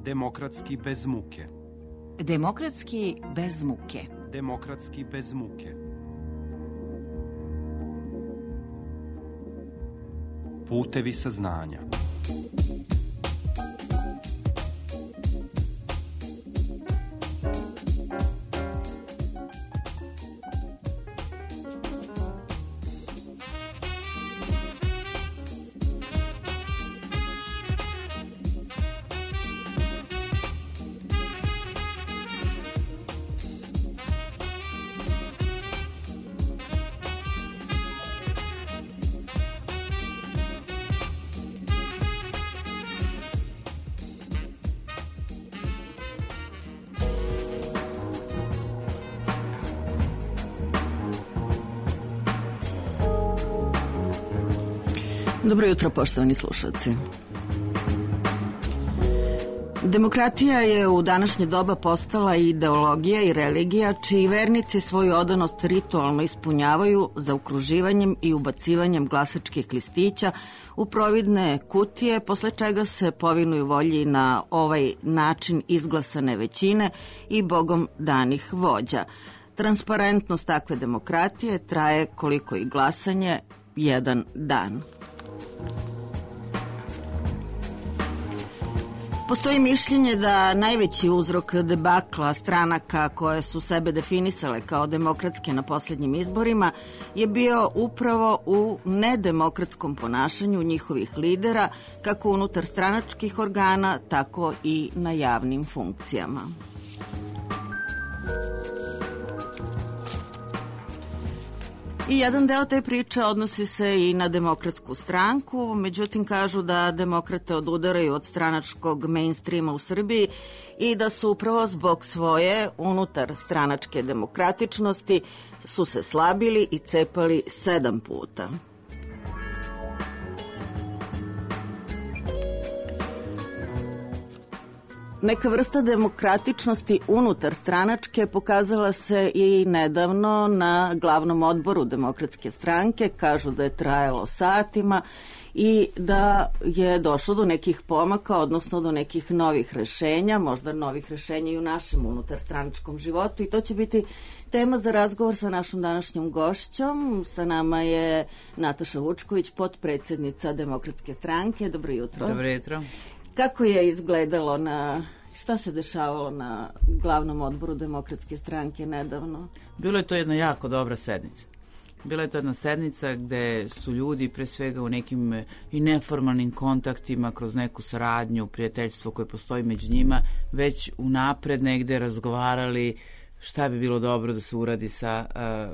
Demokratski bez muke. Demokratski bez muke. Demokratski bez muke. Putevi saznanja. Dobro jutro, poštovani slušalci. Demokratija je u današnje doba postala ideologija i religija čiji vernici svoju odanost ritualno ispunjavaju zaokruživanjem i ubacivanjem glasačkih listića u providne kutije, posle čega se povinuju volji na ovaj način izglasane većine i bogom danih vođa. Transparentnost takve demokratije traje koliko i glasanje, jedan dan. Postoji mišljenje da najveći uzrok debakla stranaka koje su sebe definisale kao demokratske na posljednjim izborima je bio upravo u nedemokratskom ponašanju njihovih lidera, kako unutar stranačkih organa, tako i na javnim funkcijama. I jedan deo te priče odnosi se i na Demokratsku stranku, međutim kažu da demokrate odudaraju od stranačkog mainstreama u Srbiji i da su upravo zbog svoje unutar stranačke demokratičnosti su se slabili i cepali 7 puta. Neka vrsta demokratičnosti unutar stranačke pokazala se i nedavno na glavnom odboru Demokratske stranke. Kažu da je trajalo satima i da je došlo do nekih pomaka, odnosno do nekih novih rešenja, možda novih rešenja i u našem unutar stranačkom životu, i to će biti tema za razgovor sa našom današnjom gošćom. Sa nama je Nataša Vučković, potpredsednica Demokratske stranke. Dobro jutro. Dobro jutro. Kako je izgledalo šta se dešavalo na glavnom odboru Demokratske stranke nedavno? Bilo je to jedna jako dobra sednica. Bila je to jedna sednica gde su ljudi pre svega u nekim i neformalnim kontaktima, kroz neku saradnju, prijateljstvo koje postoji među njima, već unapred negde razgovarali šta bi bilo dobro da se uradi sa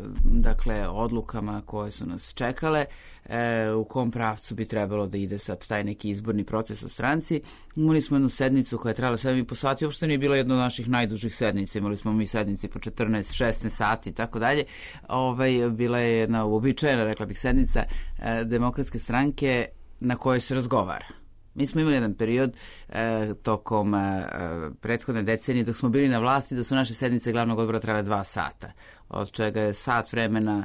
odlukama koje su nas čekale, u kom pravcu bi trebalo da ide sad taj neki izborni proces u stranci. Imali smo jednu sednicu koja je trajala 7,5 sati, uopšte nije bila jedna od naših najdužih sednica, imali smo mi sednici po 14-16 sati i tako dalje. Bila je jedna uobičajena, rekla bih, sednica Demokratske stranke na kojoj se razgovara. Mi smo imali jedan period tokom prethodne decenije dok smo bili na vlasti da su naše sednice glavnog odbora trajale 2 sata, od čega je sat vremena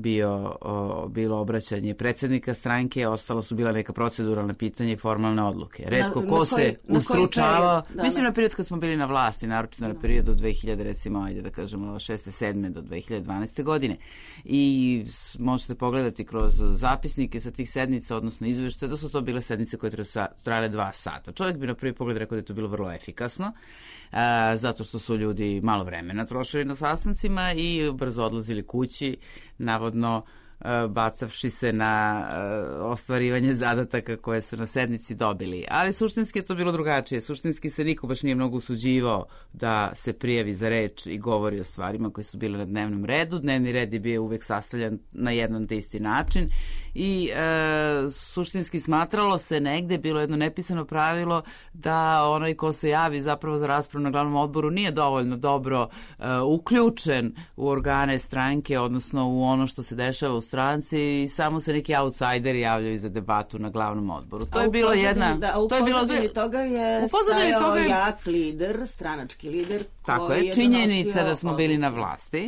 bilo obraćanje predsednika stranke, ostalo su bila neka proceduralna pitanja i formalne odluke. Retko ko se ustručavao, mislim na period kad smo bili na vlasti, naročito na period od 2000, recimo, ajde da kažemo 6. 7. do 2012. godine. I možete pogledati kroz zapisnike sa tih sednica, odnosno izveštaje, da su to bile sednice koje trajale 2 sata. Čovjek bi na prvi pogled rekao da je to bilo vrlo efikasno, zato što su ljudi malo vremena trošili na sastancima i brzo odlazili kući, navodno bacavši se na ostvarivanje zadataka koje su na sednici dobili. Ali suštinski je to bilo drugačije. Suštinski se niko baš nije mnogo usuđivao da se prijavi za reč i govori o stvarima koje su bile na dnevnom redu. Dnevni red je bio uvek sastavljan na jedan te isti način i suštinski smatralo se negde, bilo jedno nepisano pravilo da onaj ko se javi zapravo za raspravu na glavnom odboru nije dovoljno dobro uključen u organe stranke, odnosno u ono što se dešava u stranci, i samo se neki outsideri javljaju za debatu na glavnom odboru. To je bilo jedna... U pozadini toga je stajao jak lider, stranački lider. Tako je, činjenica da smo bili na vlasti.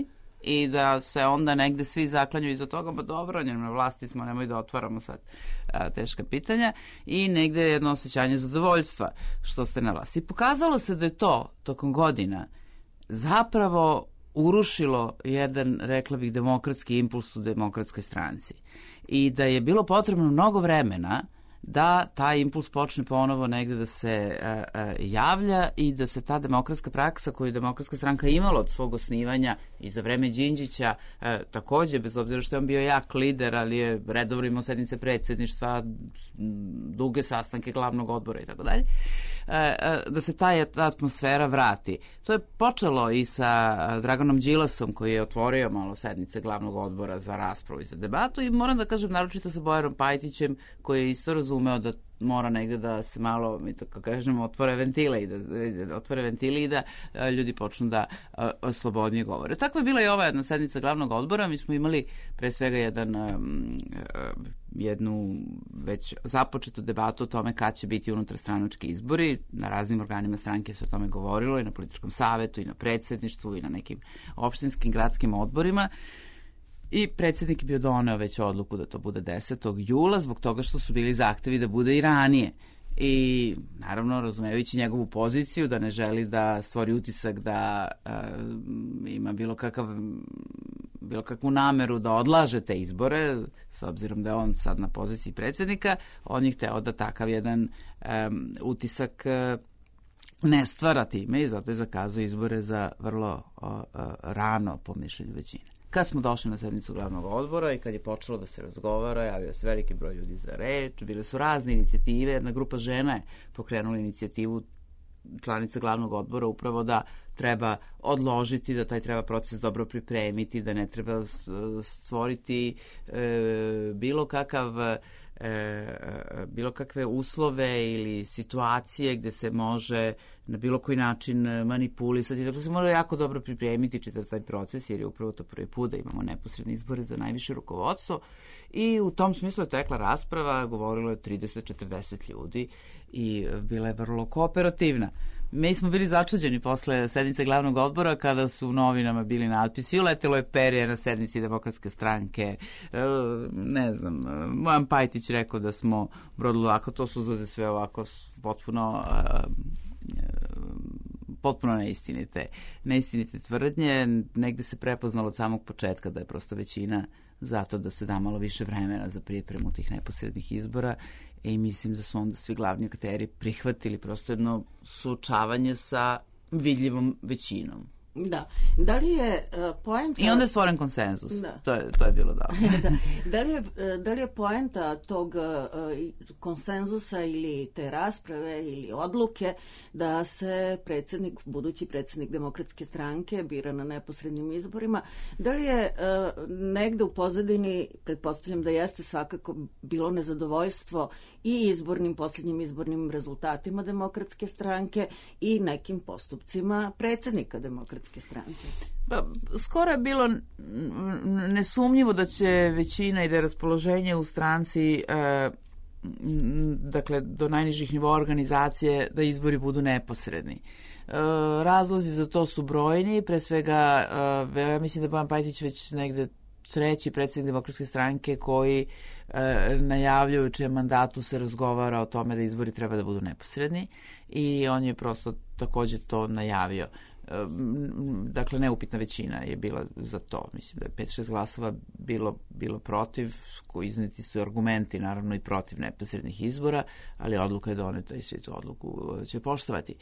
i da se onda negde svi zaklanjaju iza toga, ba dobro, na vlasti smo, nemoj da otvaramo sad teška pitanja, i negde jedno osjećanje zadovoljstva što ste na vlasti. I pokazalo se da je to tokom godina zapravo urušilo jedan, rekla bih, demokratski impuls u Demokratskoj stranci. I da je bilo potrebno mnogo vremena da taj impuls počne ponovo negde da se javlja i da se ta demokratska praksa koju je Demokratska stranka imala od svog osnivanja i za vreme Đinđića takođe, bez obzira što je on bio jak lider, ali je redovno imao sednice predsjedništva, duge sastanke glavnog odbora i tako dalje, da se ta atmosfera vrati. To je počelo i sa Draganom Đilasom, koji je otvorio malo sednice glavnog odbora za raspravu i za debatu, i moram da kažem naročito sa Bojanom Pajtićem, koji je isto razumeo da mora negde da se malo, mi tako kažemo, otvore ventili i da ljudi počnu da slobodnije govore. Takva je bila i ova jedna sednica glavnog odbora. Mi smo imali pre svega jednu već započetu debatu o tome kad će biti unutarstranački izbori. Na raznim organima stranke se o tome govorilo, i na političkom savetu, i na predsjedništvu, i na nekim opštinskim, gradskim odborima. I predsjednik je bio doneo već odluku da to bude 10. jula, zbog toga što su bili zahtevi da bude i ranije. I naravno, razumevajući njegovu poziciju, da ne želi da stvori utisak da ima bilo kakvu nameru da odlaže te izbore, s obzirom da je on sad na poziciji predsjednika, on je hteo da takav jedan utisak ne stvara time, i zato je zakazao izbore za vrlo rano, po mišljenju većine. Kad smo došli na sednicu glavnog odbora i kad je počelo da se razgovara, javio se veliki broj ljudi za reč, bile su razne inicijative, jedna grupa žena je pokrenula inicijativu, članica glavnog odbora, upravo da treba odložiti, da taj treba proces dobro pripremiti, da ne treba stvoriti bilo kakve uslove ili situacije gde se može na bilo koji način manipulisati. Dakle, se mora jako dobro pripremiti čitav taj proces, jer je upravo to prvi put da imamo neposredne izbore za najviše rukovodstvo, i u tom smislu je tekla rasprava, govorilo je 30-40 ljudi i bila je vrlo kooperativna. Mi smo bili začuđeni posle sednice glavnog odbora kada su u novinama bili natpisi uletelo je perje na sednici Demokratske stranke, ne znam, Bojan Pajtić rekao da smo vrlo lako to suzade, sve ovako potpuno neistinite tvrdnje. Negde se prepoznalo od samog početka da je prosto većina zato da se da malo više vremena za pripremu tih neposrednih izbora, i mislim da su onda svi glavni akteri prihvatili prosto jedno suočavanje sa vidljivom većinom. Da. Da li je poenta... I onda je stvoren konsenzus. Da. To je bilo dobro. Da li je poenta tog konsenzusa ili te rasprave ili odluke da se budući predsjednik Demokratske stranke bira na neposrednim izborima, da li je negde u pozadini, pretpostavljam da jeste svakako, bilo nezadovoljstvo i posljednjim izbornim rezultatima Demokratske stranke i nekim postupcima predsjednika Demokratske stranke? Pa, skoro je bilo nesumnjivo da će većina i da je raspoloženje u stranci, dakle, do najnižih nivoa organizacije, da izbori budu neposredni. Razlozi za to su brojni, pre svega, ja mislim da je Bojan Pajtić već negde treći predsjednik Demokratske stranke koji najavljaju čijem mandatu se razgovara o tome da izbori treba da budu neposredni, i on je prosto takođe to najavio. Dakle, neupitna većina je bila za to. Mislim da je 5-6 glasova bilo protiv, koji izneti su argumenti naravno i protiv neposrednih izbora, ali odluka je doneta i svi tu odluku će poštovati.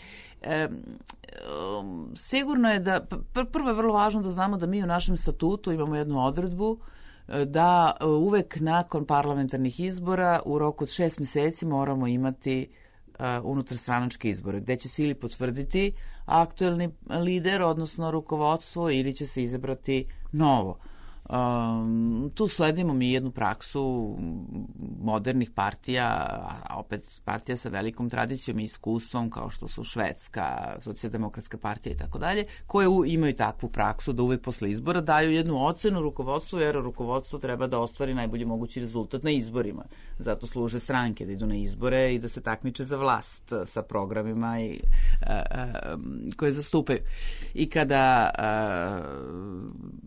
Sigurno je da, prvo je vrlo važno da znamo da mi u našem statutu imamo jednu odredbu da uvek nakon parlamentarnih izbora u roku od 6 meseci moramo imati unutarstranačke izbore, gde će se ili potvrditi aktuelni lider, odnosno rukovodstvo, ili će se izabrati novo. Tu sledimo mi jednu praksu modernih partija, a opet partija sa velikom tradicijom i iskustvom, kao što su Švedska, Socijaldemokratska partija i tako dalje, koje imaju takvu praksu da uvek posle izbora daju jednu ocenu rukovodstvu, jer rukovodstvo treba da ostvari najbolji mogući rezultat na izborima. Zato služe stranke da idu na izbore i da se takmiče za vlast sa programima koje zastupaju. I kada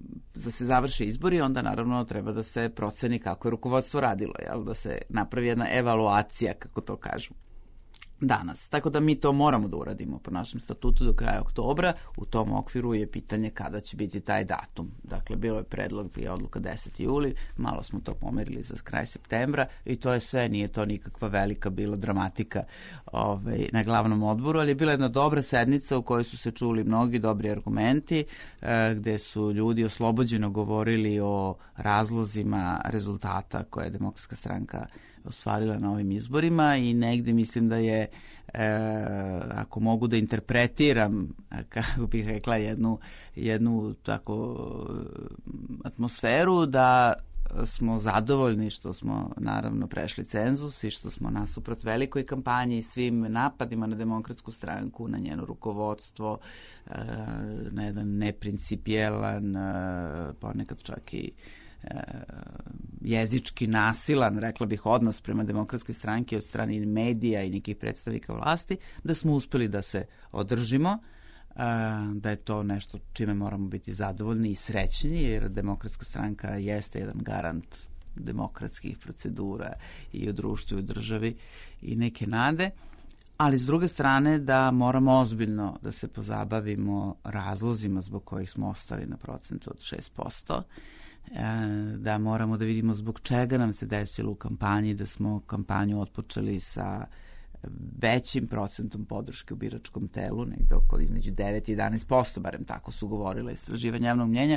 da se završe izbori, onda naravno treba da se proceni kako je rukovodstvo radilo, jel? Da se napravi jedna evaluacija, kako to kažu danas. Tako da mi to moramo da uradimo po našem statutu do kraja oktobra. U tom okviru je pitanje kada će biti taj datum. Dakle, bilo je predlog i odluka 10. juli, malo smo to pomerili za kraj septembra i to je sve, nije to nikakva velika bila dramatika na glavnom odboru, ali je bila jedna dobra sednica u kojoj su se čuli mnogi dobri argumenti, gde su ljudi oslobođeno govorili o razlozima rezultata koje je Demokratska stranka ostvarila na ovim izborima i negde mislim da je, ako mogu da interpretiram, kako bih rekla, jednu tako atmosferu, da smo zadovoljni što smo naravno prešli cenzus i što smo nasuprot velikoj kampanji i svim napadima na Demokratsku stranku, na njeno rukovodstvo, na jedan neprincipijelan, ponekad čak i jezički nasilan, rekla bih, odnos prema Demokratskoj stranki od strane medija i nekih predstavnika vlasti, da smo uspeli da se održimo, da je to nešto čime moramo biti zadovoljni i srećni, jer Demokratska stranka jeste jedan garant demokratskih procedura i u društvu i u državi i neke nade, ali s druge strane da moramo ozbiljno da se pozabavimo razlozima zbog kojih smo ostali na procentu od 6%, da moramo da vidimo zbog čega nam se desilo u kampanji, da smo kampanju otpočeli sa većim procentom podrške u biračkom telu, negde oko između 9 i 11%, barem tako su govorile istraživanja javnog mnjenja,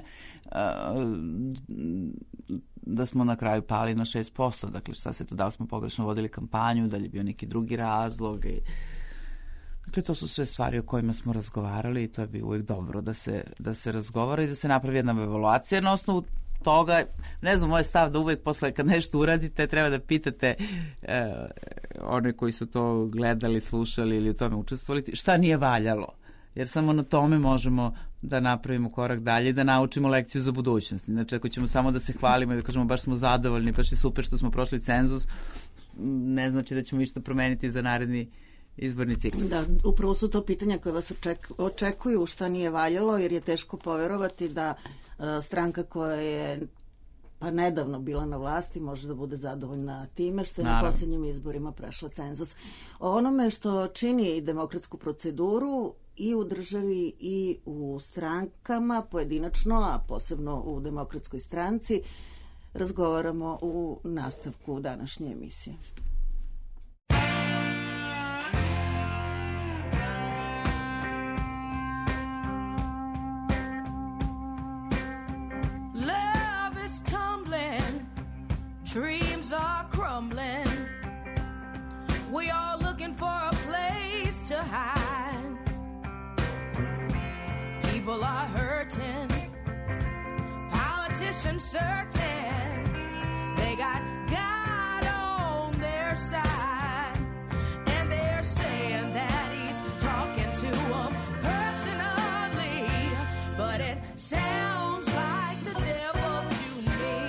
da smo na kraju pali na 6%. Dakle, šta se to, da li smo pogrešno vodili kampanju, da li je bio neki drugi razlog. Dakle, to su sve stvari o kojima smo razgovarali i to je uvijek dobro da se razgovara i da se napravi jedna evaluacija na osnovu toga. Ne znam, moj stav da uvek posle kad nešto uradite treba da pitate one koji su to gledali, slušali ili u tome učestvovali, šta nije valjalo. Jer samo na tome možemo da napravimo korak dalje i da naučimo lekciju za budućnost. Znači, ako ćemo samo da se hvalimo i da kažemo baš smo zadovoljni, baš je super što smo prošli cenzus, ne znači da ćemo išta promeniti za naredni izborni ciklus. Da, upravo su to pitanja koje vas očekuju, šta nije valjalo, jer je teško poverovati da stranka koja je pa nedavno bila na vlasti može da bude zadovoljna time što je na posljednjim izborima prešla cenzus. O onome što čini demokratsku proceduru i u državi i u strankama pojedinačno, a posebno u Demokratskoj stranci, razgovaramo u nastavku današnje emisije. Dreams are crumbling. We are looking for a place to hide. People are hurting. Politicians certain they got God on their side. And they're saying that he's talking to them personally. But it sounds like the devil to me.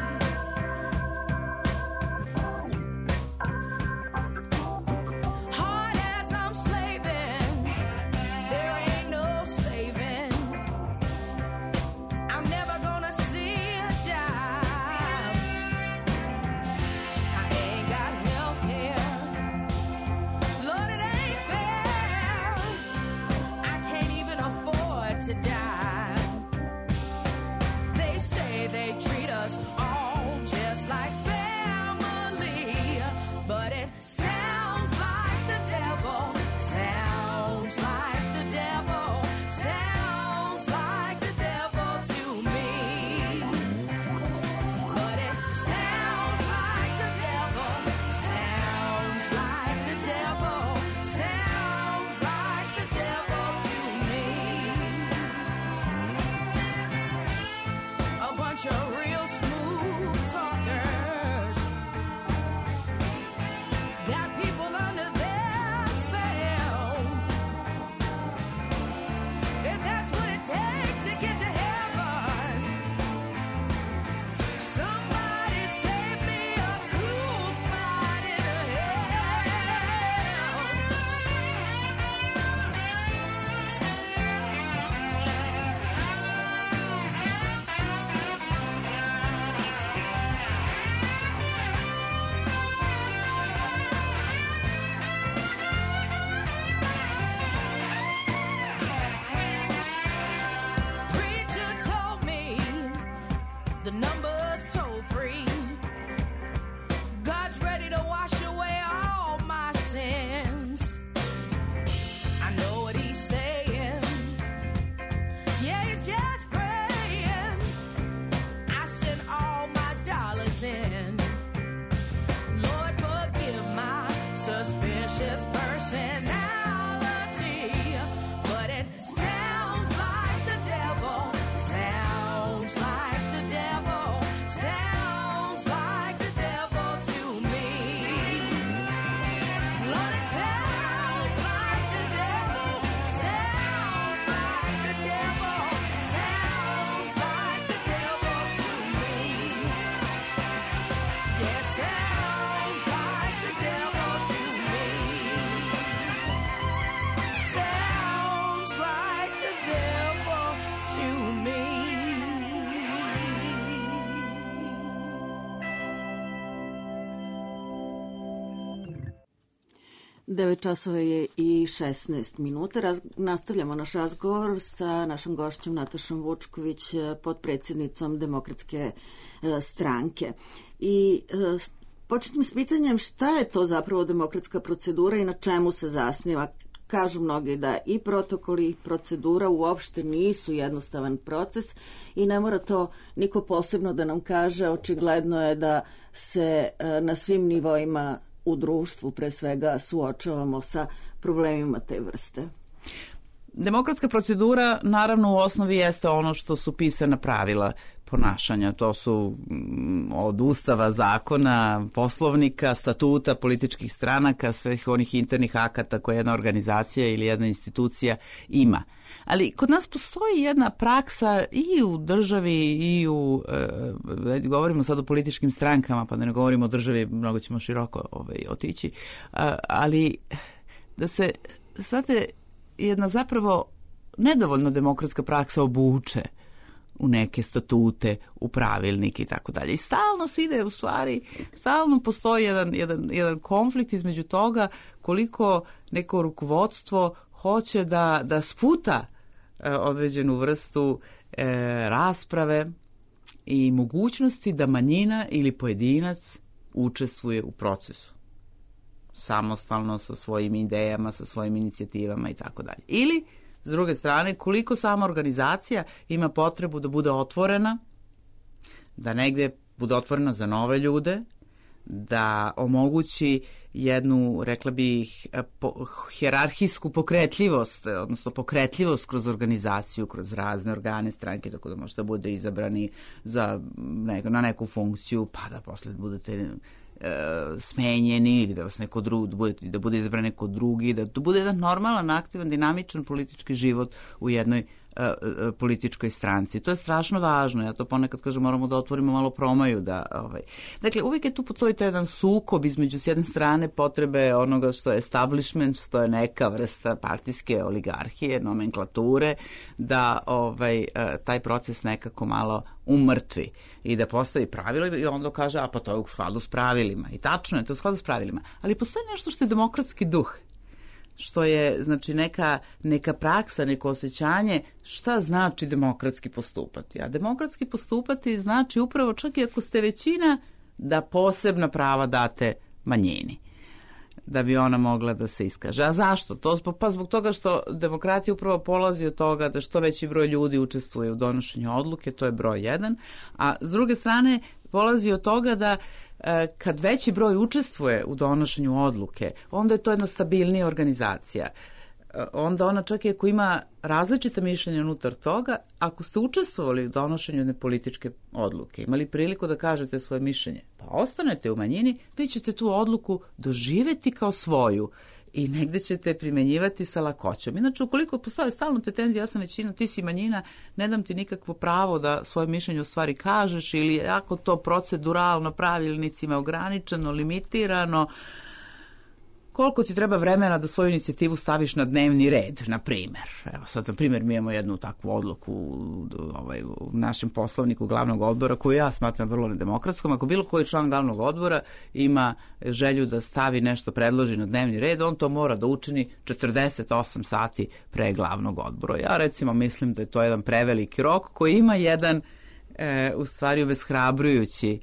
To die. They say they treat us all just like family, but it sounds like the devil, sounds like the devil, sounds like the devil to me. But it sounds like the devil, sounds like the devil, sounds like the devil to me. A bunch of real smooth talkers got people under their spell. If that's what it takes to get to heaven, somebody save me a cool spot in hell. 9 časova je i 16 minuta. Nastavljamo naš razgovor sa našom gošćom Natašom Vučković, potpredsjednicom Demokratske stranke. I početnim s pitanjem šta je to zapravo demokratska procedura i na čemu se zasniva. Kažu mnogi da i protokoli i procedura uopšte nisu jednostavan proces i ne mora to niko posebno da nam kaže. Očigledno je da se na svim nivoima u društvu pre svega suočavamo sa problemima te vrste. Demokratska procedura naravno u osnovi jeste ono što su pisana pravila ponašanja. To su od ustava, zakona, poslovnika, statuta, političkih stranaka, svih onih internih akata koje jedna organizacija ili jedna institucija ima. Ali kod nas postoji jedna praksa i u državi i u, govorimo sad o političkim strankama, pa da ne govorimo o državi, mnogo ćemo široko otići, ali da se, znate, jedna zapravo nedovoljno demokratska praksa obuče u neke statute, u pravilnike i tako dalje. I stalno se ide, u stvari, stalno postoji jedan konflikt između toga koliko neko rukovodstvo hoće da sputa određenu vrstu rasprave i mogućnosti da manjina ili pojedinac učestvuje u procesu. Samostalno, sa svojim idejama, sa svojim inicijativama i tako dalje. Ili, s druge strane, koliko sama organizacija ima potrebu da bude otvorena, da negde bude otvorena za nove ljude, da omogući jednu, rekla bih, hijerarhijsku pokretljivost, odnosno pokretljivost kroz organizaciju, kroz razne organe stranke, tako da možete bude izabrani na neku funkciju, pa da posle budete smenjeni ili da vas neko drugi, da bude izabran neko drugi, da to bude jedan normalan, aktivan, dinamičan politički život u jednoj političkoj stranci. To je strašno važno. Ja to ponekad kažem, moramo da otvorimo malo promaju. Dakle, uvijek je tu postoji jedan sukob između s jedne strane potrebe onoga što je establishment, što je neka vrsta partijske oligarhije, nomenklature, da taj proces nekako malo umrtvi i da postavi pravilo i onda kaže, a pa to je u skladu s pravilima. I tačno je, to je u skladu s pravilima. Ali postoji nešto što je demokratski duh, što je, znači, neka praksa, neko osjećanje šta znači demokratski postupati. A demokratski postupati znači upravo, čak i ako ste većina, da posebna prava date manjini, da bi ona mogla da se iskaže. A zašto? Pa zbog toga što demokratija upravo polazi od toga da što veći broj ljudi učestvuje u donošenju odluke, to je broj 1, a s druge strane polazi od toga da kad veći broj učestvuje u donošenju odluke, onda je to jedna stabilnija organizacija. Onda ona čak i ako ima različita mišljenja unutar toga, ako ste učestvovali u donošenju jedne političke odluke, imali priliku da kažete svoje mišljenje, pa ostanete u manjini, vi ćete tu odluku doživjeti kao svoju i negde ćete primenjivati sa lakoćom. Inače, ukoliko postoje stalno te tenzije, ja sam većina, ti si manjina, ne dam ti nikakvo pravo da svoje mišljenje u stvari kažeš, ili ako to proceduralno pravilnicima ograničeno, limitirano, koliko ti treba vremena da svoju inicijativu staviš na dnevni red, na primjer. Evo sad, na primjer, mi imamo jednu takvu odluku u našem poslovniku glavnog odbora, koju ja smatram vrlo nedemokratskom. Ako bilo koji član glavnog odbora ima želju da stavi nešto, predloži na dnevni red, on to mora da učini 48 sati pre glavnog odbora. Ja recimo mislim da je to jedan preveliki rok koji ima jedan u stvari obeshrabrujući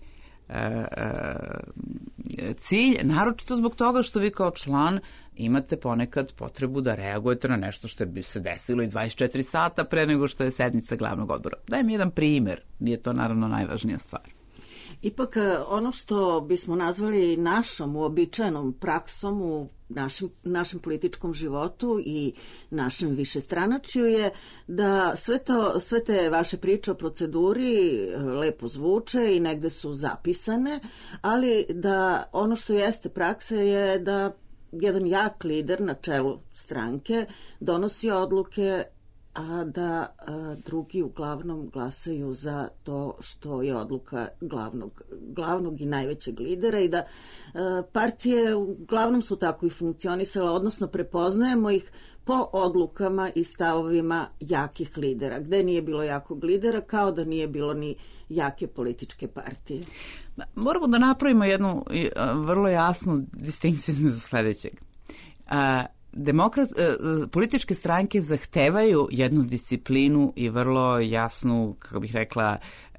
cilj, naročito zbog toga što vi kao član imate ponekad potrebu da reagujete na nešto što bi se desilo i 24 sata pre nego što je sednica glavnog odbora. Dajem jedan primjer, nije to naravno najvažnija stvar. Ipak ono što bismo nazvali našom uobičajenom praksom u našem političkom životu i našem višestranačju je da sve te vaše priče o proceduri lepo zvuče i negde su zapisane, ali da ono što jeste praksa je da jedan jak lider na čelu stranke donosi odluke, a da drugi uglavnom glasaju za to što je odluka glavnog i najvećeg lidera i da partije uglavnom su tako i funkcionisale, odnosno prepoznajemo ih po odlukama i stavovima jakih lidera. Gde nije bilo jakog lidera, kao da nije bilo ni jake političke partije. Moramo da napravimo jednu vrlo jasnu distinkciju između sledećeg. Političke stranke zahtevaju jednu disciplinu i vrlo jasnu, kako bih rekla,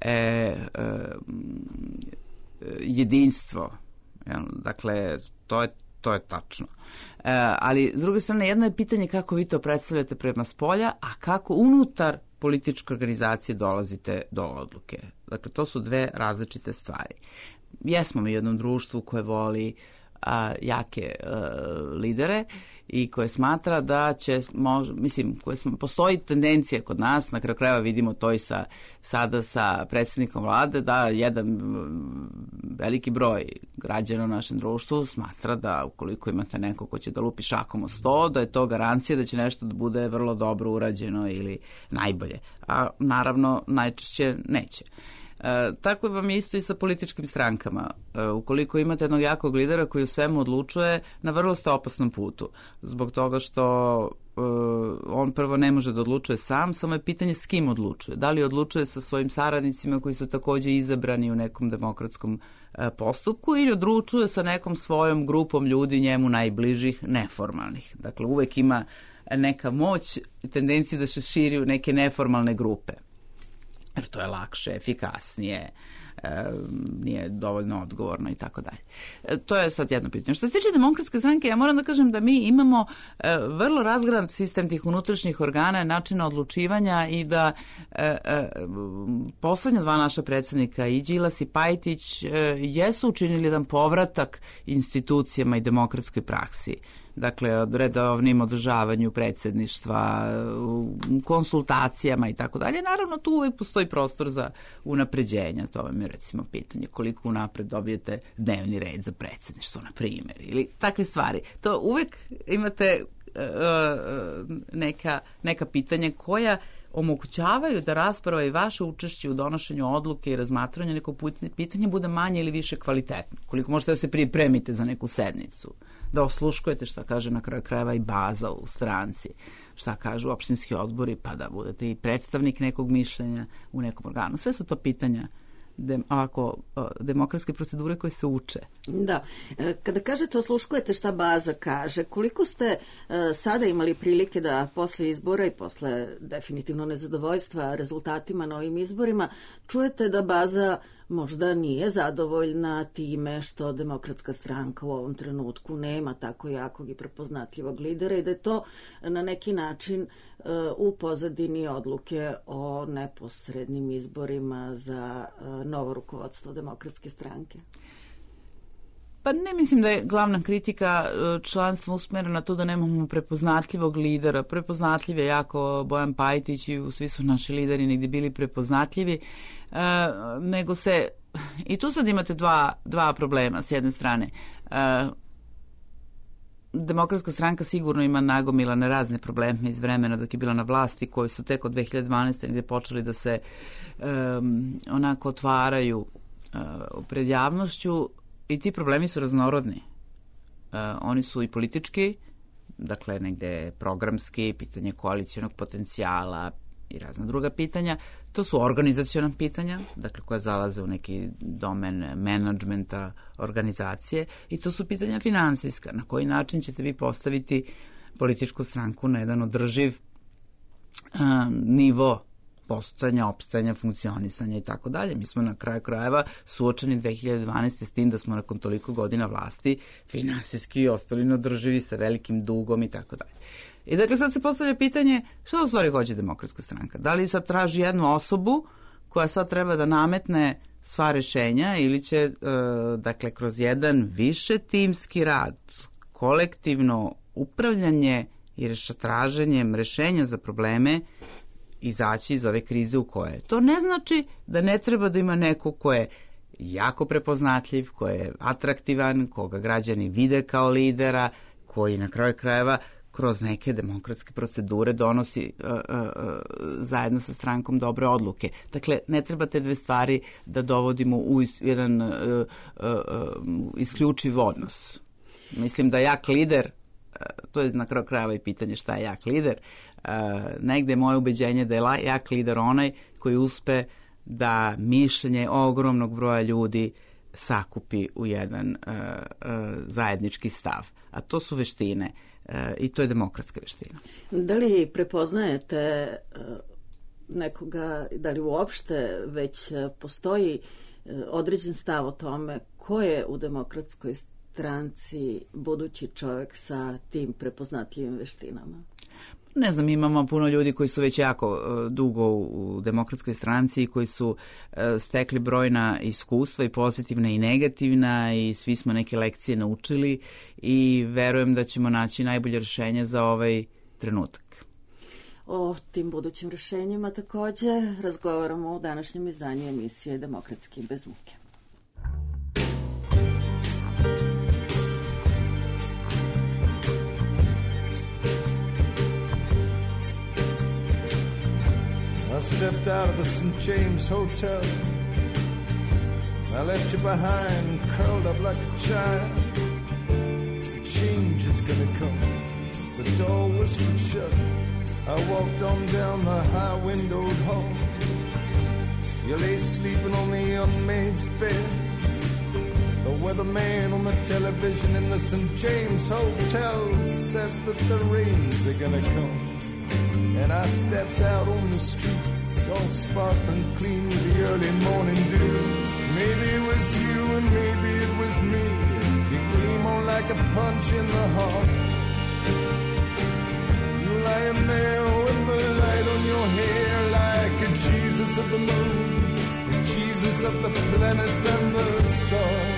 jedinstvo. Dakle, to je tačno. Ali, s druge strane, jedno je pitanje kako vi to predstavljate prema spolja, a kako unutar političke organizacije dolazite do odluke. Dakle, to su dve različite stvari. Jesmo mi u jednom društvu koje voli jake lidere i koje smatra da će, postoji tendencija kod nas, na kraju krajeva vidimo to i sada sa predsjednikom vlade, da jedan veliki broj građana u našem društvu smatra da ukoliko imate neko ko će da lupi šakom o sto, da je to garancija da će nešto da bude vrlo dobro urađeno ili najbolje. A naravno najčešće neće. Tako vam je isto i sa političkim strankama. Ukoliko imate jednog jakog lidera koji u svemu odlučuje, na vrlo ste opasnom putu. Zbog toga što on prvo ne može da odlučuje sam, samo je pitanje s kim odlučuje. Da li odlučuje sa svojim saradnicima koji su takođe izabrani u nekom demokratskom postupku ili odlučuje sa nekom svojom grupom ljudi njemu najbližih, neformalnih. Dakle, uvek ima neka moć i tendenciju da se širi u neke neformalne grupe. Jer to je lakše, efikasnije, nije dovoljno odgovorno i tako dalje. To je sad jedno pitanje. Što se tiče demokratske stranke, ja moram da kažem da mi imamo vrlo razgranat sistem tih unutrašnjih organa, načina odlučivanja i da poslednja dva naša predsjednika, i Đilas i Pajtić, jesu učinili jedan povratak institucijama i demokratskoj praksi. Dakle, od redovnim održavanju predsjedništva, konsultacijama i tako dalje. Naravno, tu uvijek postoji prostor za unapređenja. To vam je recimo pitanje koliko unapred dobijete dnevni red za predsjedništvo, na primjer, ili takve stvari. To uvijek imate neka pitanja koja omogućavaju da rasprava i vaše učešće u donošenju odluke i razmatranju nekog pitanja bude manje ili više kvalitetno. Koliko možete da se pripremite za neku sednicu, da osluškujete šta kaže na kraju krajeva i baza u stranci, šta kažu opštinski odbori, pa da budete i predstavnik nekog mišljenja u nekom organu. Sve su to pitanja demokratske procedure koje se uče. Da. Kada kažete osluškujete šta baza kaže, koliko ste sada imali prilike da posle izbora i posle definitivno nezadovoljstva rezultatima na ovim izborima čujete da baza možda nije zadovoljna time što Demokratska stranka u ovom trenutku nema tako jakog i prepoznatljivog lidera i da je to na neki način u pozadini odluke o neposrednim izborima za novo rukovodstvo Demokratske stranke? Pa ne mislim da je glavna kritika članstva usmerena na to da nemamo prepoznatljivog lidera. Prepoznatljiv je jako Bojan Pajtić i svi su naši lideri negdje bili prepoznatljivi, nego se, i tu sad imate dva problema s jedne strane. Demokratska stranka sigurno ima nagomilane razne probleme iz vremena dok je bila na vlasti, koji su tek od 2012. gdje počeli da se onako otvaraju pred javnošću. I ti problemi su raznorodni. Oni su i politički, dakle negde programski, pitanje koalicionog potencijala i razna druga pitanja. To su organizaciona pitanja, dakle koja zalaze u neki domen menadžmenta organizacije, i to su pitanja finansijska. Na koji način ćete vi postaviti političku stranku na jedan održiv nivo postojanja, opstajanja, funkcionisanja i tako dalje. Mi smo na kraju krajeva suočeni 2012. s tim da smo nakon toliko godina vlasti finansijski ostali neodrživi sa velikim dugom i tako dalje. I dakle sad se postavlja pitanje šta u stvari hoće Demokratska stranka? Da li sad traži jednu osobu koja sad treba da nametne sva rešenja ili će dakle kroz jedan više timski rad, kolektivno upravljanje i traženjem rešenja za probleme izaći iz ove krize u koje je. To ne znači da ne treba da ima neko ko je jako prepoznatljiv, ko je atraktivan, koga građani vide kao lidera, koji na kraju krajeva kroz neke demokratske procedure donosi zajedno sa strankom dobre odluke. Dakle, ne treba te dve stvari da dovodimo u jedan isključiv odnos. Mislim da jak lider, to je na kraju krajeva i pitanje šta je jak lider, negde je moje ubeđenje da je jak lider onaj koji uspe da mišljenje ogromnog broja ljudi sakupi u jedan zajednički stav. A to su veštine. i to je demokratska veština. Da li prepoznajete nekoga, da li uopšte već postoji određen stav o tome ko je u demokratskoj stranci budući čovjek sa tim prepoznatljivim veštinama? Ne znam, imamo puno ljudi koji su već jako dugo u demokratskoj stranci i koji su stekli brojna iskustva i pozitivna i negativna i svi smo neke lekcije naučili i verujem da ćemo naći najbolje rješenje za ovaj trenutak. O tim budućim rješenjima također razgovaramo u današnjem izdanju emisije Demokratski bez muke. I stepped out of the St. James Hotel. I left you behind, curled up like a child. Change is gonna come. The door whispered shut. I walked on down the high-windowed hall. You lay sleeping on the unmade bed. The weatherman on the television in the St. James Hotel said that the rains are gonna come. And I stepped out on the streets, all sparkling clean with the early morning dew. Maybe it was you and maybe it was me. You came on like a punch in the heart. You lying there with the light on your hair like a Jesus of the moon, a Jesus of the planets and the stars.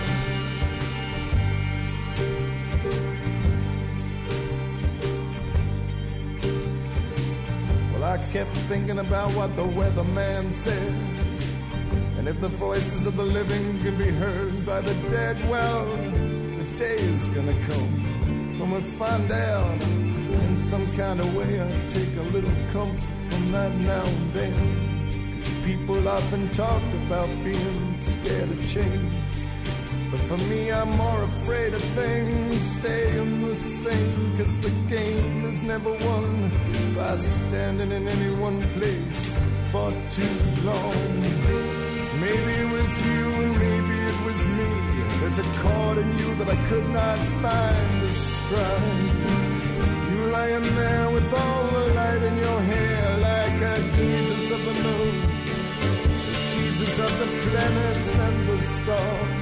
I kept thinking about what the weatherman said. And if the voices of the living can be heard by the dead, well, the day is gonna come when we find out in some kind of way. I take a little comfort from that now and then, 'cause people often talk about being scared of change. But for me, I'm more afraid of things staying the same, 'cause the game is never won by standing in any one place for too long. Maybe it was you and maybe it was me. There's a chord in you that I could not find to strike. You lying there with all the light in your hair like a Jesus of the moon, the Jesus of the planets and the stars.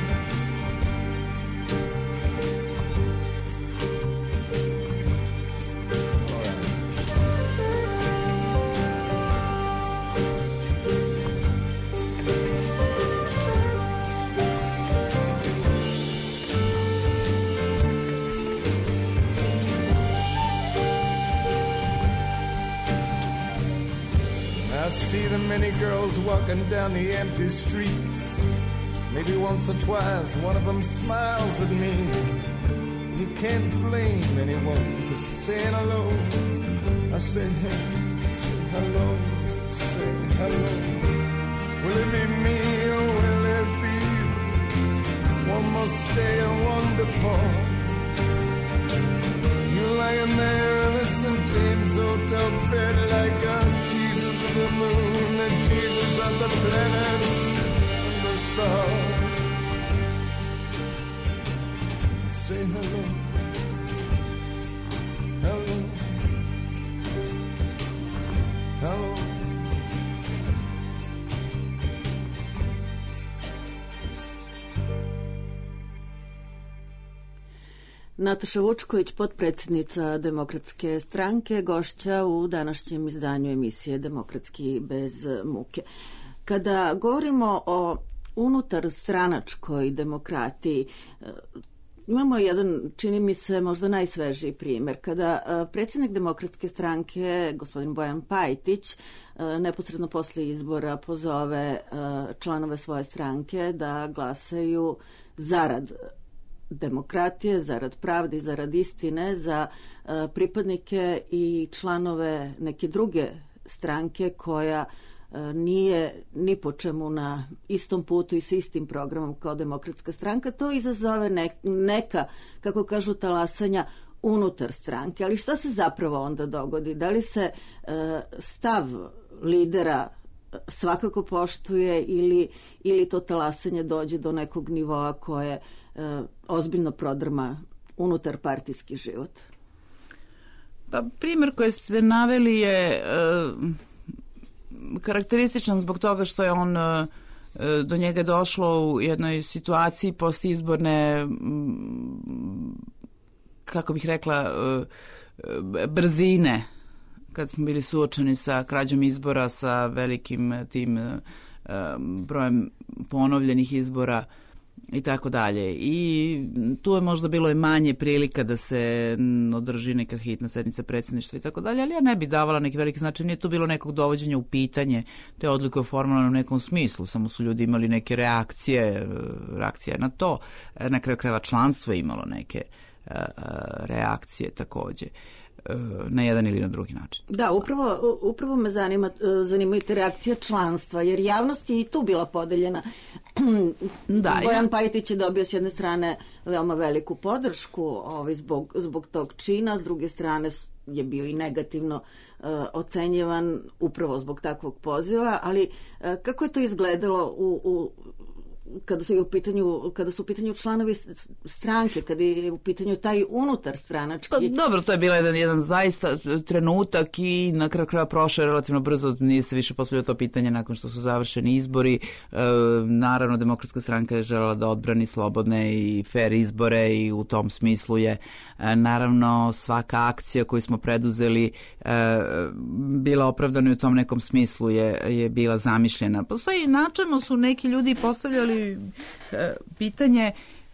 I see the many girls walking down the empty streets. Maybe once or twice one of them smiles at me. You can't blame anyone for saying hello. I say hey, say hello, say hello. Will it be me or will it be you? One must stay and one depart. You're lying there in the St. James Hotel bed like a Jesus of the moon, the Jesus of the planets and the stars. Say hello, hello, hello. Nataša Vučković, potpredsjednica Demokratske stranke, gošća u današnjem izdanju emisije Demokratski bez muke. Kada govorimo o unutar stranačkoj demokratiji, imamo jedan, čini mi se, možda najsvežiji primjer. Kada predsjednik Demokratske stranke, gospodin Bojan Pajtić, neposredno posle izbora pozove članove svoje stranke da glasaju zarad demokratije, zarad pravde i zarad istine za pripadnike i članove neke druge stranke koja nije ni po čemu na istom putu i sa istim programom kao Demokratska stranka, to izazove neka, kako kažu, talasanja unutar stranke. Ali šta se zapravo onda dogodi? Da li se stav lidera svakako poštuje ili to talasanje dođe do nekog nivoa koje ozbiljno prodrma unutar partijski život? Pa primjer koji ste naveli je karakterističan zbog toga što je on do njega došlo u jednoj situaciji postizborne, kako bih rekla, brzine, kad smo bili suočeni sa krađom izbora, sa velikim tim brojem ponovljenih izbora i tako dalje. I tu je možda bilo i manje prilika da se održi neka hitna sednica predsjedništva i tako dalje, ali ja ne bih davala neki veliki značaj. Nije tu bilo nekog dovođenja u pitanje te odluke u formalnom nekom smislu, samo su ljudi imali neke reakcije na to. Na kraju krajeva članstvo je imalo neke reakcije takođe, na jedan ili na drugi način. Da, upravo me zanimaju te reakcije članstva, jer javnost je i tu bila podeljena. Da, Bojan Pajtić je dobio s jedne strane veoma veliku podršku zbog tog čina, s druge strane je bio i negativno ocenjivan upravo zbog takvog poziva, ali kako je to izgledalo kada su u pitanju članovi stranke, kada je u pitanju taj unutar stranački? Pa dobro, to je bila jedan zaista trenutak i na kraju kraja prošao relativno brzo, nije se više postavljalo to pitanje nakon što su završeni izbori. Naravno, Demokratska stranka je želela da odbrani slobodne i fair izbore i u tom smislu je naravno svaka akcija koju smo preduzeli bila opravdana i u tom nekom smislu je bila zamišljena. Postoji načelno su neki ljudi postavljali pitanje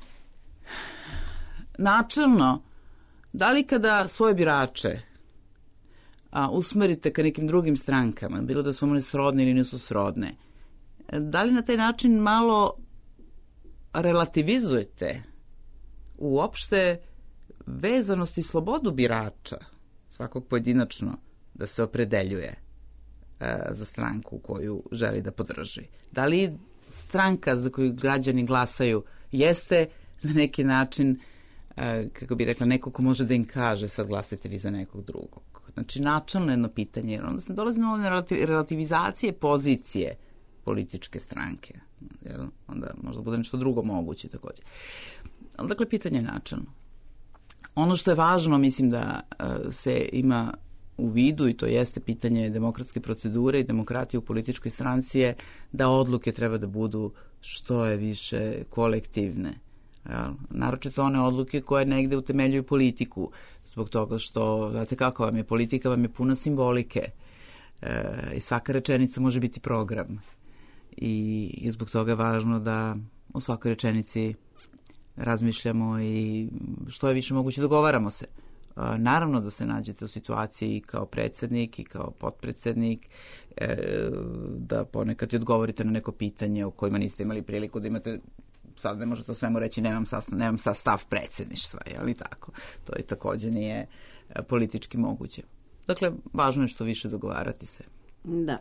načelno, da li kada svoje birače usmerite ka nekim drugim strankama, bilo da su one srodne ili nisu srodne, da li na taj način malo relativizujete uopšte vezanost i slobodu birača, svakog pojedinačno, da se opredeljuje za stranku koju želi da podrži? Da li stranka za koju građani glasaju jeste na neki način, kako bi rekla, neko ko može da im kaže sad glasajte vi za nekog drugog? Znači, načelno jedno pitanje, jer onda se dolazi na ove relativizacije pozicije političke stranke. Jel? Onda možda bude nešto drugo moguće takođe. Ali dakle, pitanje je načelno. Ono što je važno, mislim da se ima u vidu, i to jeste pitanje demokratske procedure i demokratije u političkoj stranci, je da odluke treba da budu što je više kolektivne. Naročito one odluke koje negde utemeljuju politiku, zbog toga što, znate kako vam je, politika vam je puna simbolike i svaka rečenica može biti program. I zbog toga je važno da u svakoj rečenici razmišljamo i što je više moguće dogovaramo se. Naravno da se nađete u situaciji kao predsjednik i kao potpredsjednik, da ponekad i odgovorite na neko pitanje o kojima niste imali priliku da imate, sad ne možete o svemu reći nemam sad stav predsjedništva, ali tako. To i također nije politički moguće. Dakle, važno je što više dogovarati se. Da.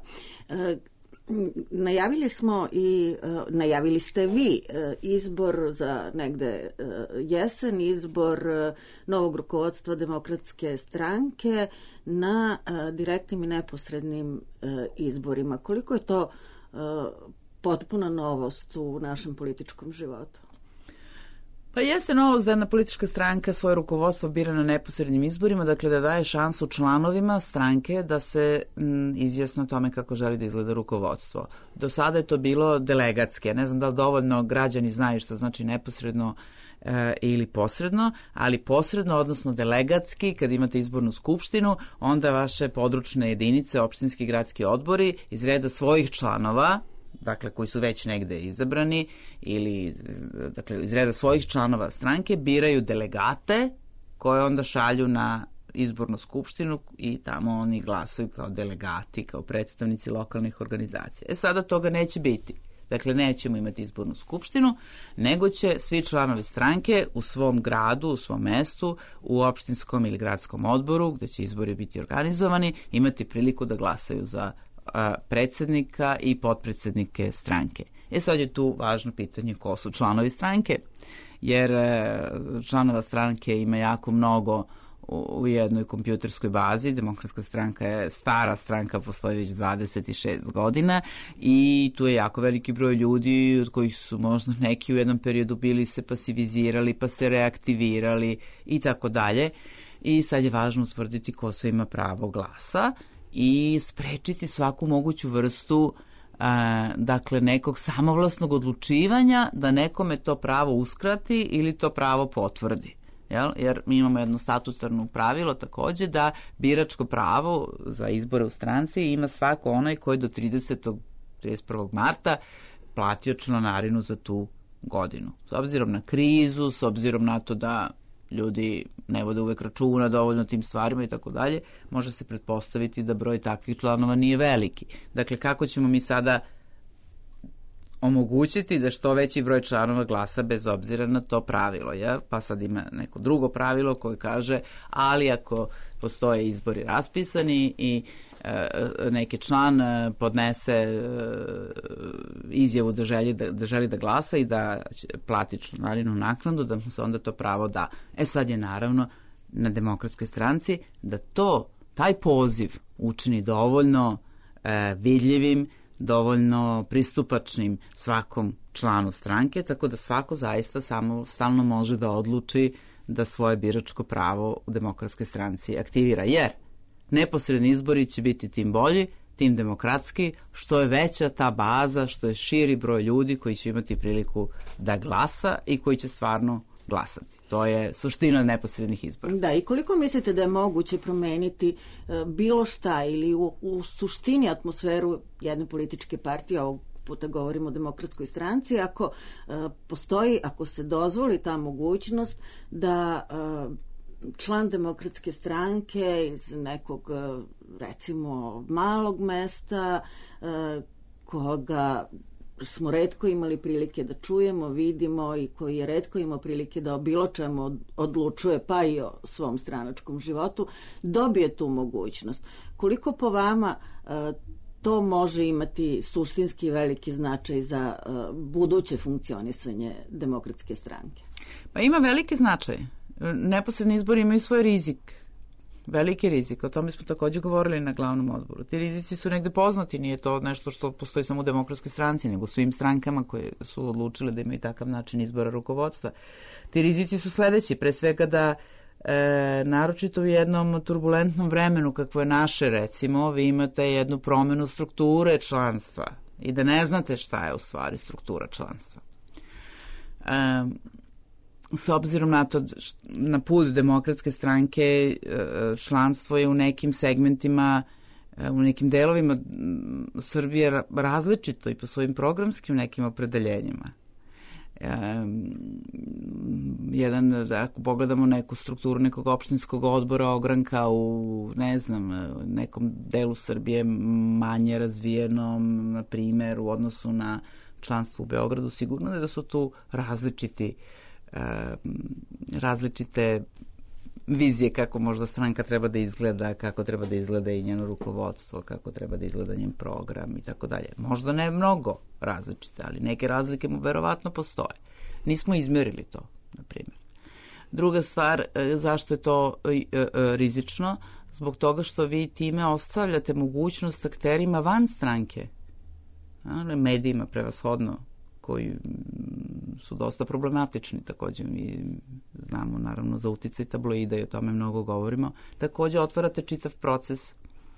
Najavili ste vi izbor za negde jesen, izbor novog rukovodstva Demokratske stranke na direktnim i neposrednim izborima. Koliko je to potpuna novost u našem političkom životu? Pa jeste novost da jedna politička stranka svoje rukovodstvo bira na neposrednim izborima, dakle da daje šansu članovima stranke da se izjasne o tome kako želi da izgleda rukovodstvo. Do sada je to bilo delegatske. Ne znam da li dovoljno građani znaju što znači neposredno ili posredno, ali posredno, odnosno delegatski, kad imate izbornu skupštinu, onda vaše područne jedinice, opštinski i gradski odbori iz reda svojih članova, dakle koji su već negde izabrani, ili dakle iz reda svojih članova stranke, biraju delegate koje onda šalju na izbornu skupštinu i tamo oni glasaju kao delegati, kao predstavnici lokalnih organizacija. Sada toga neće biti. Dakle, nećemo imati izbornu skupštinu, nego će svi članovi stranke u svom gradu, u svom mestu, u opštinskom ili gradskom odboru, gde će izbori biti organizovani, imati priliku da glasaju za predsjednika i potpredsjednike stranke. Sad je tu važno pitanje ko su članovi stranke, jer članova stranke ima jako mnogo u jednoj kompjuterskoj bazi. Demokratska stranka je stara stranka, postoji već 26 godina i tu je jako veliki broj ljudi od kojih su možda neki u jednom periodu bili se pasivizirali, pa se reaktivirali i tako dalje. i sad je važno utvrditi ko sve ima pravo glasa i sprečiti svaku moguću vrstu dakle nekog samovlasnog odlučivanja da nekome to pravo uskrati ili to pravo potvrdi. Jer mi imamo jedno statutarno pravilo takođe da biračko pravo za izbore u stranci ima svako onaj koji do 31. marta platio članarinu za tu godinu. S obzirom na krizu, s obzirom na to da ljudi ne vode uvek računa dovoljno tim stvarima i tako dalje, može se pretpostaviti da broj takvih članova nije veliki. Dakle, kako ćemo mi sada omogućiti da što veći broj članova glasa bez obzira na to pravilo, jer pa sad ima neko drugo pravilo koje kaže, ali ako postoje izbori raspisani i neki član podnese izjavu da želi da glasa i da plati članarinu naknadu, da mu se onda to pravo da. Sad je naravno na Demokratskoj stranci da taj poziv učini dovoljno vidljivim, dovoljno pristupačnim svakom članu stranke, tako da svako zaista samostalno može da odluči da svoje biračko pravo u Demokratskoj stranci aktivira. Jer neposredni izbori će biti tim bolji, tim demokratski, što je veća ta baza, što je širi broj ljudi koji će imati priliku da glasa i koji će stvarno glasati. To je suština neposrednih izbora. Da, i koliko mislite da je moguće promeniti bilo šta ili u suštini atmosferu jedne političke partije, ovog puta govorimo o Demokratskoj stranci, ako postoji, ako se dozvoli ta mogućnost da član Demokratske stranke iz nekog, recimo, malog mesta, koga smo retko imali prilike da čujemo, vidimo i koji je retko imao prilike da o bilo čemu odlučuje, pa i o svom stranačkom životu, dobije tu mogućnost. Koliko po vama to može imati suštinski veliki značaj za buduće funkcionisanje Demokratske stranke? Pa ima veliki značaj. Neposredni izbori imaju svoj rizik. Veliki rizik. O tome smo takođe govorili na glavnom odboru. Ti rizici su negde poznati, nije to nešto što postoji samo u Demokratskoj stranci, nego svim strankama koje su odlučile da imaju takav način izbora rukovodstva. Ti rizici su sledeći, pre svega da naročito u jednom turbulentnom vremenu kakvo je naše, recimo, vi imate jednu promenu strukture članstva i da ne znate šta je u stvari struktura članstva. S obzirom na to, na put Demokratske stranke, članstvo je u nekim segmentima, u nekim delovima Srbije različito i po svojim programskim nekim opredeljenjima. Ako pogledamo neku strukturu nekog opštinskog odbora ogranka u, ne znam, nekom delu Srbije manje razvijenom, na primer, u odnosu na članstvo u Beogradu, sigurno je da su tu različite vizije kako možda stranka treba da izgleda, kako treba da izgleda i njeno rukovodstvo, kako treba da izgleda njen program i tako dalje. Možda ne mnogo različite, ali neke razlike mu verovatno postoje. Nismo izmjerili to, na primjer. Druga stvar, zašto je to rizično? Zbog toga što vi time ostavljate mogućnost akterima van stranke, medijima prevashodno, koji su dosta problematični takođe. Mi znamo naravno za uticaj tabloida i o tome mnogo govorimo. Takođe otvarate čitav proces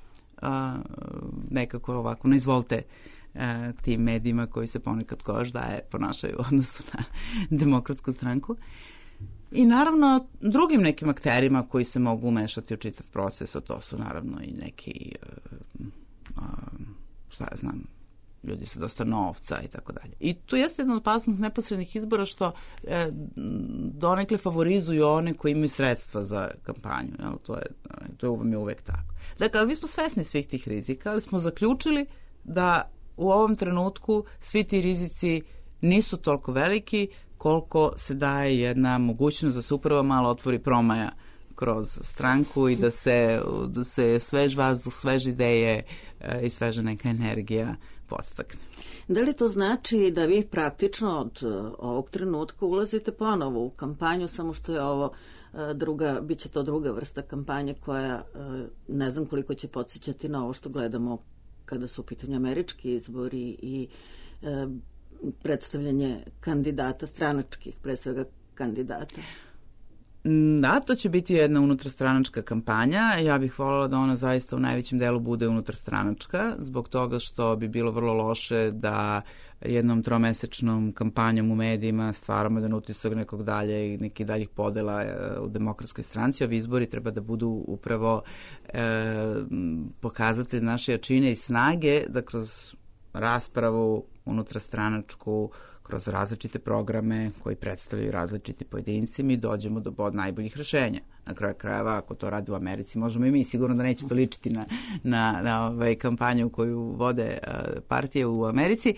nekako ovako, ne izvolite tim medijima koji se ponekad koš daje ponašaju u odnosu na Demokratsku stranku. I naravno drugim nekim akterima koji se mogu umešati u čitav proces, a to su naravno i neki šta ja znam, ljudi su dosta novca i tako dalje. I tu jeste jedna opasnost neposrednih izbora što donekle favorizuju one koji imaju sredstva za kampanju. To je uvek tako. Dakle, mi smo svesni svih tih rizika, ali smo zaključili da u ovom trenutku svi ti rizici nisu toliko veliki koliko se daje jedna mogućnost da se upravo malo otvori promaja kroz stranku i da se svež vazduh, svež ideje i sveža neka energija podstakne. Da li to znači da vi praktično od ovog trenutka ulazite ponovo u kampanju, samo što je ovo bit će to druga vrsta kampanje koja ne znam koliko će podsjećati na ovo što gledamo kada su u pitanju američki izbori i predstavljanje kandidata, stranačkih, pre svega kandidata? Da, to će biti jedna unutarstranačka kampanja. Ja bih voljela da ona zaista u najvećem delu bude unutarstranačka, zbog toga što bi bilo vrlo loše da jednom tromesečnom kampanjom u medijima stvaramo jedan utisak nekog dalje i nekih daljih podela u Demokratskoj stranci. Ovi izbori treba da budu upravo pokazatelj naše jačine i snage da kroz raspravu unutarstranačku, kroz različite programe koji predstavljaju različiti pojedinci, mi dođemo do najboljih rešenja. Na kraju krajeva, ako to radi u Americi, možemo i mi. Sigurno da neće to ličiti na kampanju koju vode partije u Americi.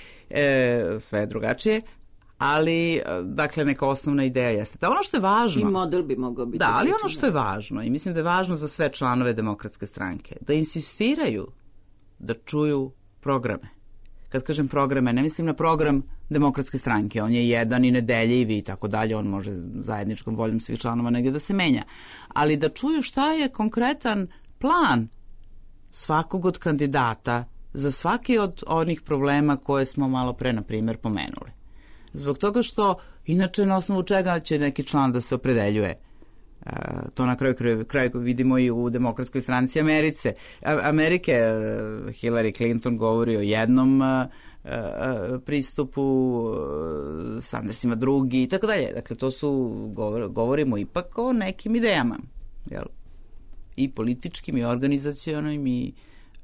Sve je drugačije. Ali, dakle, neka osnovna ideja jeste. Da, ono što je važno... I model bi mogao biti. Da, ali ono što je važno, i mislim da je važno za sve članove Demokratske stranke, da insistiraju da čuju programe. Kad kažem programe, ne mislim na program Demokratske stranke, on je jedan i nedeljivi i tako dalje, on može zajedničkom voljom svih članova negdje da se menja. Ali da čuju šta je konkretan plan svakog od kandidata za svaki od onih problema koje smo malo pre, na primjer, pomenuli. Zbog toga što, inače, na osnovu čega će neki član da se opredeljuje? To na kraju vidimo i u Demokratskoj stranci Amerike. Hillary Clinton govori o jednom pristupu, Sanders ima drugi i tako dalje. Dakle, to su, govorimo ipak o nekim idejama. Jel? I političkim, i organizacionim, i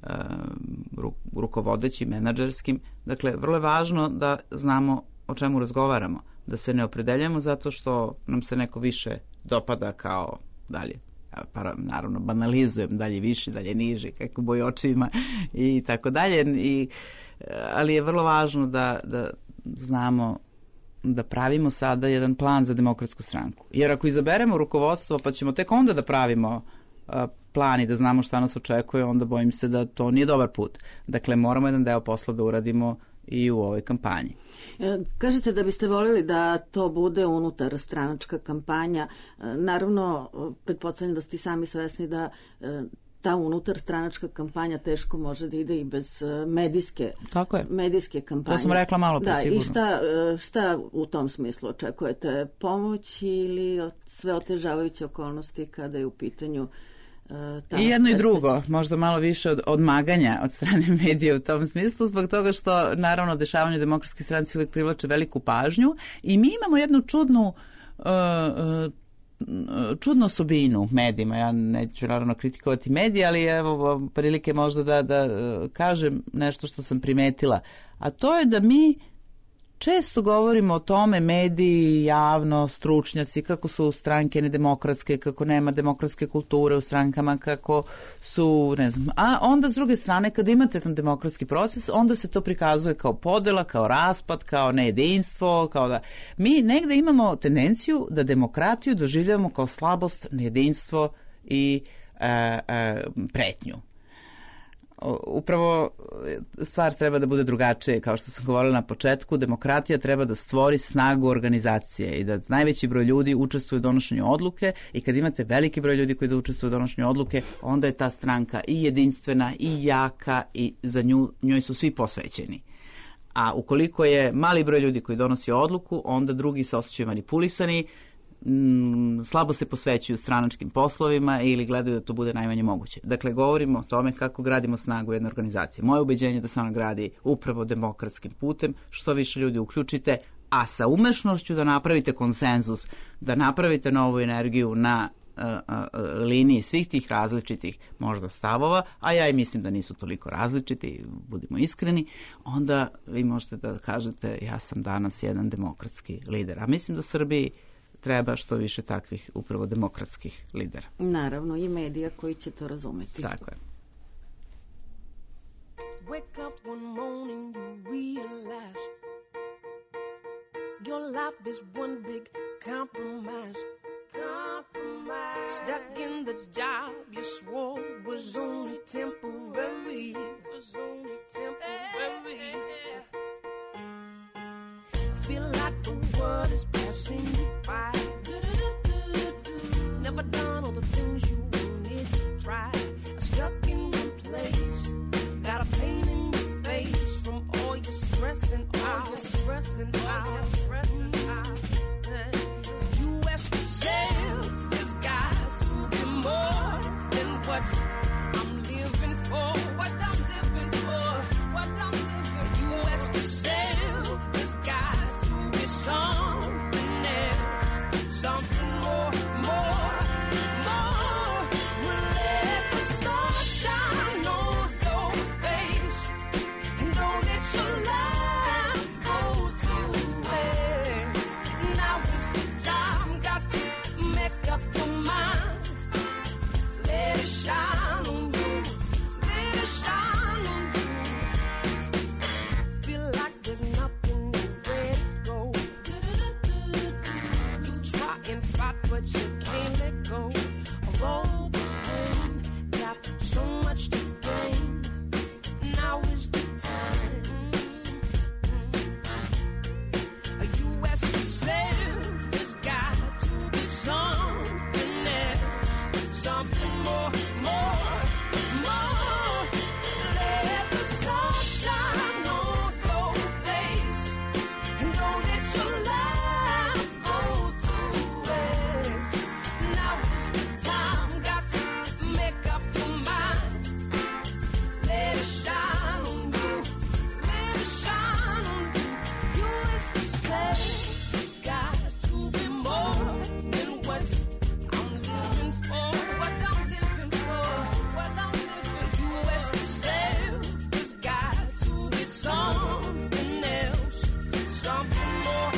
rukovodećim, menadžerskim. Dakle, vrlo je važno da znamo o čemu razgovaramo. Da se ne opredeljamo zato što nam se neko više dopada kao dalje. Naravno, banalizujem, dalje viši, dalje niži, kako boji očima i tako dalje. Ali je vrlo važno da znamo da pravimo sada jedan plan za Demokratsku stranku. Jer ako izaberemo rukovodstvo, pa ćemo tek onda da pravimo plan i da znamo šta nas očekuje, onda bojim se da to nije dobar put. Dakle, moramo jedan deo posla da uradimo i u ovoj kampanji. Kažete da biste voljeli da to bude unutar stranačka kampanja. Naravno, pretpostavljam da ste i sami svesni da ta unutar stranačka kampanja teško može da ide i bez medijske kampanje. To sam rekla malo pre, sigurno. I šta u tom smislu očekujete? Pomoć ili sve otežavajuće okolnosti kada je u pitanju i jedno i drugo, možda malo više od odmaganja od strane medija u tom smislu, zbog toga što naravno dešavanje Demokratske stranci uvijek privlače veliku pažnju i mi imamo jednu čudnu osobinu medijima. Ja neću naravno kritikovati medije, ali evo prilike možda da kažem nešto što sam primetila, a to je da mi često govorimo o tome, mediji, javno, stručnjaci, kako su stranke nedemokratske, kako nema demokratske kulture u strankama, kako su, ne znam, a onda s druge strane, kada imate ten demokratski proces, onda se to prikazuje kao podela, kao raspad, kao nejedinstvo, kao da... Mi negde imamo tendenciju da demokratiju doživljavamo kao slabost, nejedinstvo i pretnju. Upravo stvar treba da bude drugačije, kao što sam govorila na početku, demokratija treba da stvori snagu organizacije i da najveći broj ljudi učestvuje u donošenju odluke i kad imate veliki broj ljudi koji da učestvuju u donošenju odluke, onda je ta stranka i jedinstvena i jaka i za njoj su svi posvećeni. A ukoliko je mali broj ljudi koji donosi odluku, onda drugi se osjećaju manipulisani, slabo se posvećuju stranačkim poslovima ili gledaju da to bude najmanje moguće. Dakle, govorimo o tome kako gradimo snagu jedne organizacije. Moje ubeđenje je da se ona gradi upravo demokratskim putem, što više ljudi uključite, a sa umešnošću da napravite konsenzus, da napravite novu energiju na liniji svih tih različitih možda stavova, a ja i mislim da nisu toliko različiti, budimo iskreni, onda vi možete da kažete ja sam danas jedan demokratski lider. A mislim da Srbiji treba što više takvih upravo demokratskih lidera. Naravno, i medija koji će to razumeti. Tako je. Wake up one morning, you realize your life is one big compromise. Stuck in the job you swore was only temporary. Feel like the world is passing you by. Never done all the things you wanted to try. Stuck in one place, got a pain in your face from all your stressing out. You ask yourself, in fight, but you can't let go of all the pain. Got so much to gain. Now is the time. You ask yourself, there's got to be something else, something more. Let the sun shine on your face, and don't let your life go to waste. Now is the time, got to make up your mind. Let it shine on you, let it shine on you. You ask yourself, it's got to be more than what I'm living for, what I'm living for, what I'm living. You ask yourself, it's got to be something else, something more.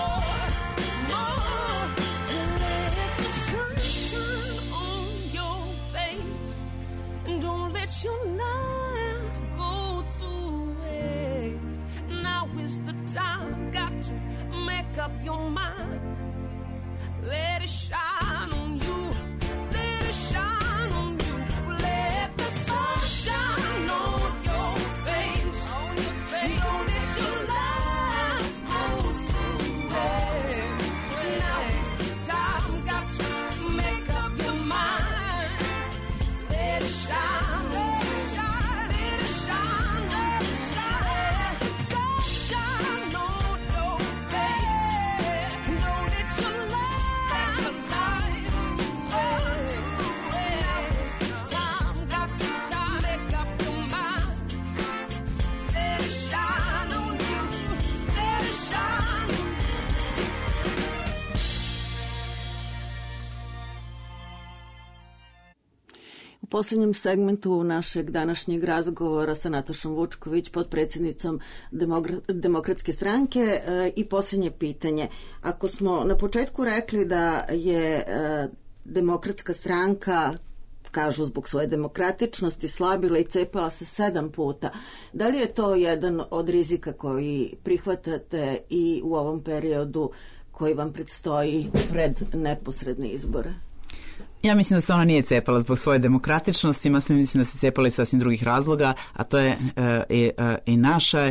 Let the sun shine on your face, and don't let your life go to waste. Now is the time, got to make up your mind. Let it shine on you, let it shine on you. Let the sun shine on your face, and don't let your life go to waste. Now is the time, got to make up your mind. Let it shine, let it shine, let it shine, let it shine. Let the sun shine on your face, and don't let your life go to waste. Now is the time, got to make up your mind. Let it shine on you, let it shine on you. U posljednjem segmentu našeg današnjeg razgovora sa Natašom Vučković, potpredsjednicom Demokratske stranke, i posljednje pitanje. Ako smo na početku rekli da je Demokratska stranka, kažu zbog svoje demokratičnosti, slabila i cepala se 7 puta, da li je to jedan od rizika koji prihvatate i u ovom periodu koji vam predstoji pred neposredne izbore? Ja mislim da se ona nije cepala zbog svoje demokratičnosti, mislim da se cepala iz sasvim drugih razloga, a to je i naša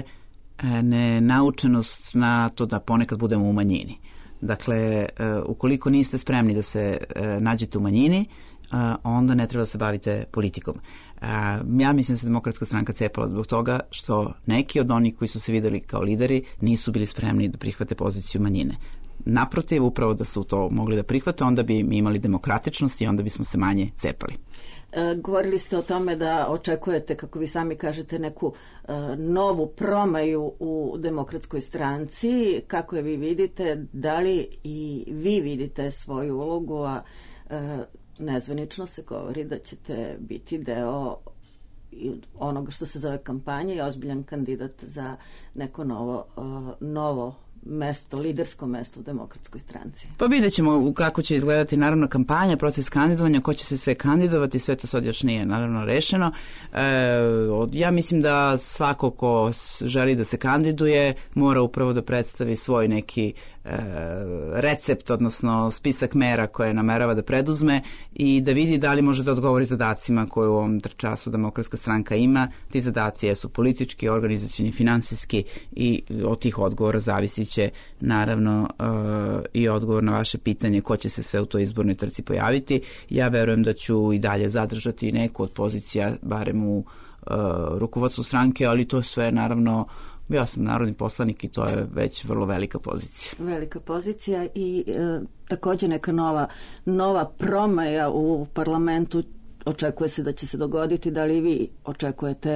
nenaučenost na to da ponekad budemo u manjini. Dakle, ukoliko niste spremni da se nađete u manjini, onda ne treba da se bavite politikom. Ja mislim da se Demokratska stranka cepala zbog toga što neki od onih koji su se videli kao lideri nisu bili spremni da prihvate poziciju manjine. Naprotiv, upravo da su to mogli da prihvate, onda bi mi imali demokratičnost i onda bismo se manje cepali. Govorili ste o tome da očekujete, kako vi sami kažete, neku novu promaju u Demokratskoj stranci. Kako je vi vidite? Da li i vi vidite svoju ulogu, a nezvanično se govori da ćete biti deo onoga što se zove kampanja i ozbiljan kandidat za neko novo mesto, lidersko mesto u Demokratskoj stranci? Pa vidjet ćemo kako će izgledati naravno kampanja, proces kandidovanja, ko će se sve kandidovati, sve to sad još nije naravno rešeno. Ja mislim da svako ko želi da se kandiduje mora upravo da predstavi svoj neki recept, odnosno spisak mera koje namerava da preduzme i da vidi da li može da odgovori zadacima koje u ovom času Demokratska stranka ima. Ti zadaci jesu politički, organizacioni, finansijski i od tih odgovora zavisit će naravno i odgovor na vaše pitanje ko će se sve u toj izbornoj trci pojaviti. Ja verujem da ću i dalje zadržati neku od pozicija, barem u rukovodstvu stranke, ali to sve naravno, ja sam narodni poslanik i to je već vrlo velika pozicija. Velika pozicija i također neka nova promaja u parlamentu očekuje se da će se dogoditi. Da li vi očekujete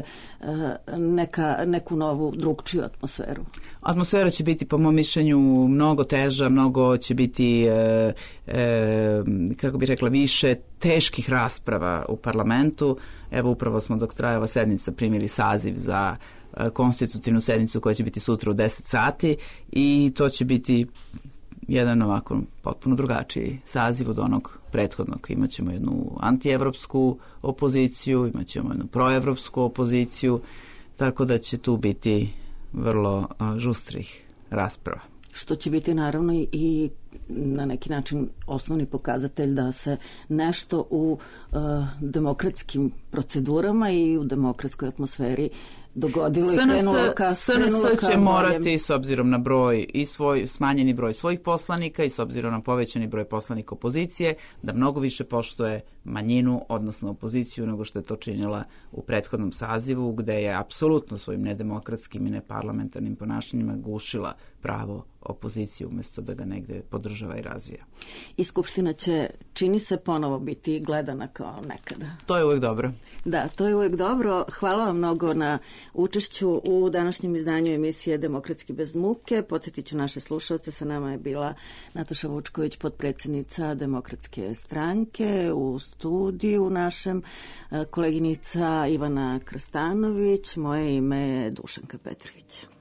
neku novu, drugčiju atmosferu? Atmosfera će biti, po mom mišljenju, mnogo teža, mnogo će biti, kako bih rekla, više teških rasprava u parlamentu. Evo, upravo smo dok traje ova sednica primili saziv za konstitutivnu sednicu koja će biti sutra u 10 sati i to će biti jedan ovako potpuno drugačiji saziv od onog prethodnog. Imaćemo jednu antievropsku opoziciju, imaćemo jednu proevropsku opoziciju, tako da će tu biti vrlo žustrih rasprava. što će biti naravno i na neki način osnovni pokazatelj da se nešto u demokratskim procedurama i u demokratskoj atmosferi dogodilo i krenulo ka SNS će morati, s obzirom na broj i smanjeni broj svojih poslanika i s obzirom na povećani broj poslanika opozicije, da mnogo više poštuje manjinu, odnosno opoziciju, nego što je to činila u prethodnom sazivu, gde je apsolutno svojim nedemokratskim i neparlamentarnim ponašanjima gušila pravo opoziciju umjesto da ga negde podržava i razvija. I Skupština će, čini se, ponovo biti gledana kao nekada. To je uvijek dobro. Da, to je uvijek dobro. Hvala vam mnogo na učešću u današnjem izdanju emisije Demokratski bez muke. Podsjetit ću naše slušalce, sa nama je bila Nataša Vučković, potpredsjednica Demokratske stranke, u studiju našem koleginica Ivana Krstanović, moje ime je Dušanka Petrović.